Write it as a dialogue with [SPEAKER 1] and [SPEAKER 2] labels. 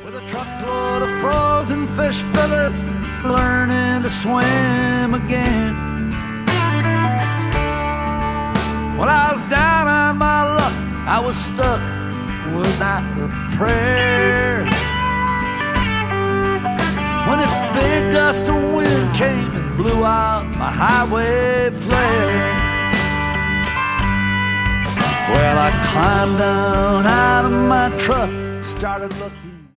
[SPEAKER 1] with a truckload of frozen fish fillets, learning to swim again. When I was down on my luck, I was stuck without a prayer. When this big gust of wind came and blew out my highway flares, well, I climbed down out of my truck, started looking